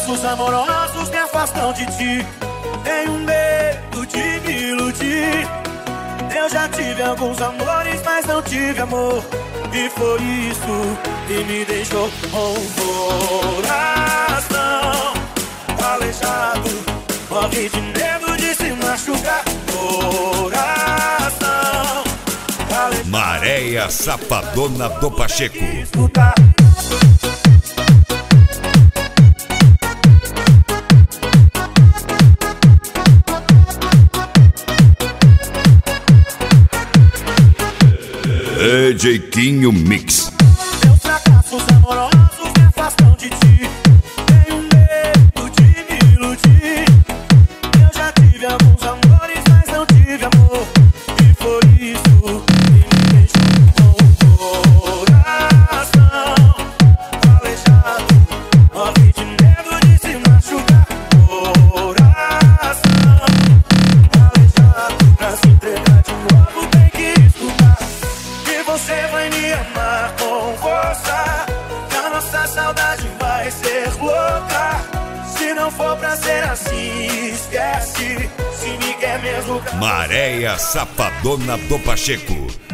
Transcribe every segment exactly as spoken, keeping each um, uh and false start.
fracassos amorosos me afastam de ti. Tenho medo de me iludir. Eu já tive alguns amores, mas não tive amor. E foi isso que me deixou com o coração aleijado. Morre de medo de se machucar. Coração aleijado. Maréia Safadona do Pacheco. Escuta. D J Quinho Mix. Meus fracassos amorosos me afastam de ti. Tenho medo de me iludir. Eu já tive alguns amores, mas não tive amor. E foi isso que me deixou com o coração aleijado. Morre de medo de se machucar. Coração aleijado. Pra se entregar de novo tem que escutar. Você vai me amar com força, que a nossa saudade vai ser louca. Se não for pra ser assim, esquece. Se me quer mesmo. Maréia Safadona do Pacheco.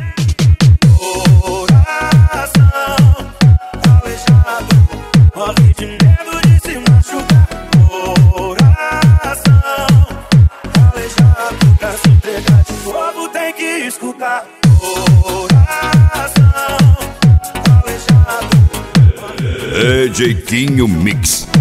Coração aleijado. Morre de medo de se machucar. Coração aleijado. Pra se entregar de novo tem que escutar. D J Quinho Mix.